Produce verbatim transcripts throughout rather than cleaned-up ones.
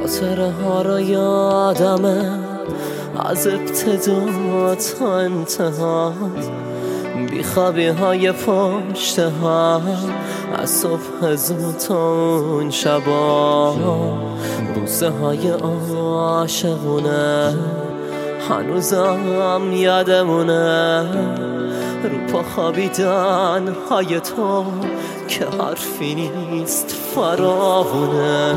خاطره ها رو یادمه از ابتدا تا انتها، بیخوابی های پشت هم از صبح زود تا اون شبا، بوسه های عاشقونه هنوزم یادمونه، رو پا خوابیدن های تو که حرفی نیست فراوونه.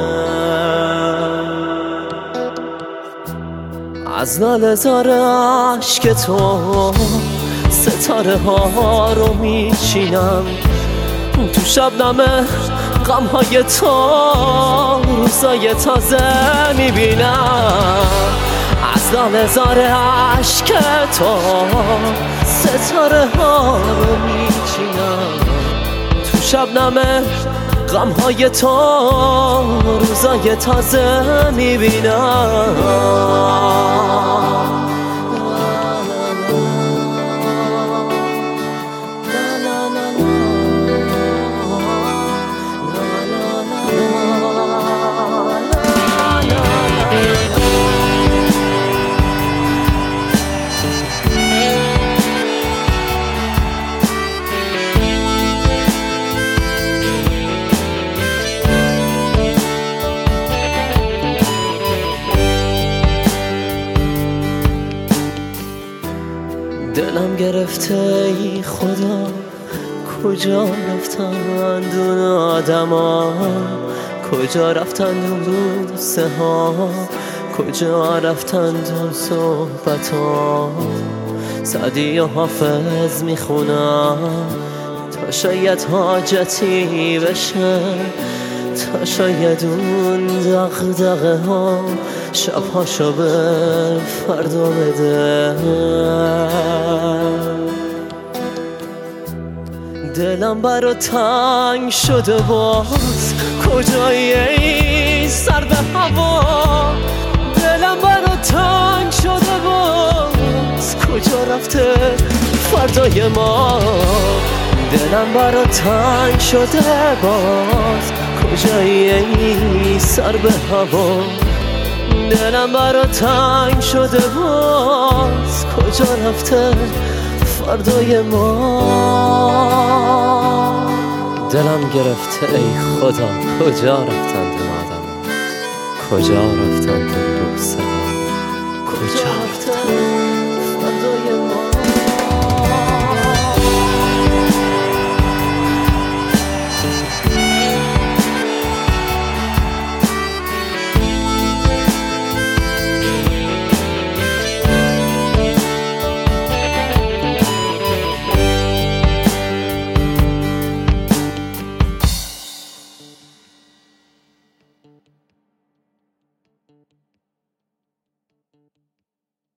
از لاله زار عشق تو ستاره ها رو میچینم، تو شبنم غم های تو روزای تازه میبینم. از لاله زار عشق تو ستاره ها رو میچینم، تو شبنم غم های تو روزای تازه میبینم. دلم گرفته ای خدا، کجا رفتند اون آدما، کجا رفتند اون بوسه ها، کجا رفتند اون صحبت ها. سعدی و حافظ میخونم تا شاید حاجتی بشه، تا شاید اون دغدغه ها شبهاشو به فردا بده. دلم برا تنگ شده باز، کجایی ای سر به هوا، دلم برا تنگ شده باز، کجا رفته فردای ما. دلم برا تنگ شده باز، کجایی ای سر به هوا، دلم برا تنگ شده باز، کجا رفته فردای ما. دلم گرفته ای خدا، کجا رفتند اون آدم، کجا رفتند اون بوسه ها، کجا